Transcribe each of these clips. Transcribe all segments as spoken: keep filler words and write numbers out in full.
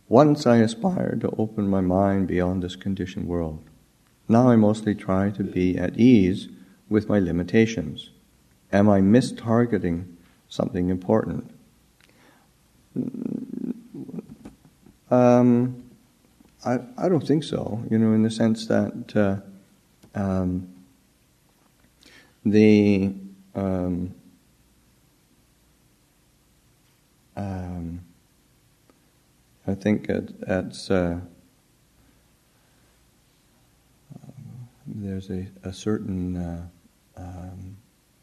Once I aspired to open my mind beyond this conditioned world. Now I mostly try to be at ease with my limitations. Am I mistargeting something important? Um, I I don't think so. You know, in the sense that uh, um, the um, um, I think it, it's uh, there's a, a certain uh, um,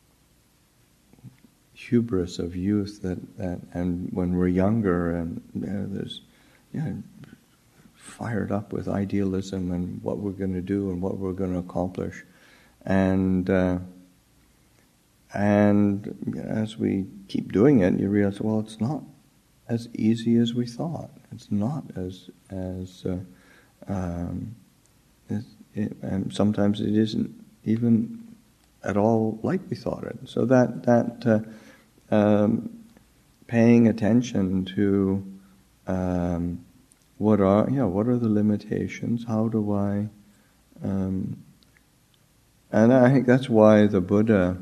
hubris of youth that, that, and when we're younger, and you know, there's, you know, fired up with idealism and what we're going to do and what we're going to accomplish, and uh, and as we keep doing it, you realize, well, it's not as easy as we thought. It's not as as uh, um, it's, it, and sometimes it isn't even at all like we thought it. So that that uh, um, paying attention to um, what are yeah what are the limitations? How do I? Um, and I think that's why the Buddha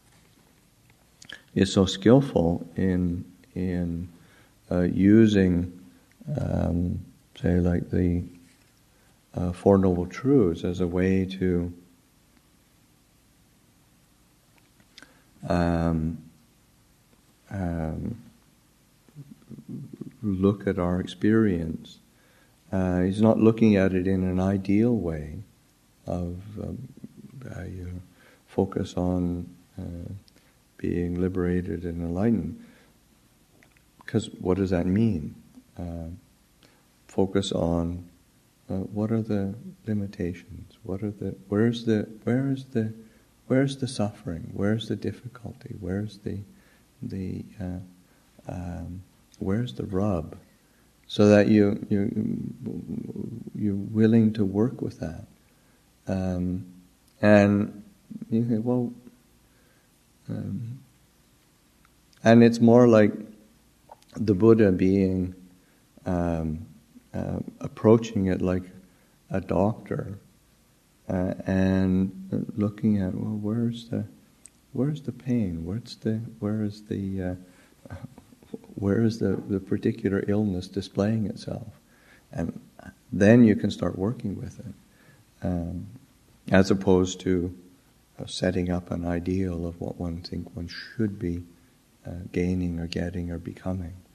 is so skillful in in uh, using, um, say, like the uh, Four Noble Truths as a way to um, um, look at our experience. Uh, he's not looking at it in an ideal way of um, uh, you know, focus on uh, being liberated and enlightened. Because what does that mean? Uh, focus on uh, what are the limitations? What are the where's the where is the where's the suffering? Where's the difficulty? Where's the the uh, um, where's the rub? So that you you you're willing to work with that, um, and you think, well, um, and it's more like the Buddha being um, uh, approaching it like a doctor, uh, and looking at, well, where's the where's the pain? Where's the where is the uh, where is the, the particular illness displaying itself? And then you can start working with it, um, as opposed to uh, setting up an ideal of what one thinks one should be uh, gaining or getting or becoming.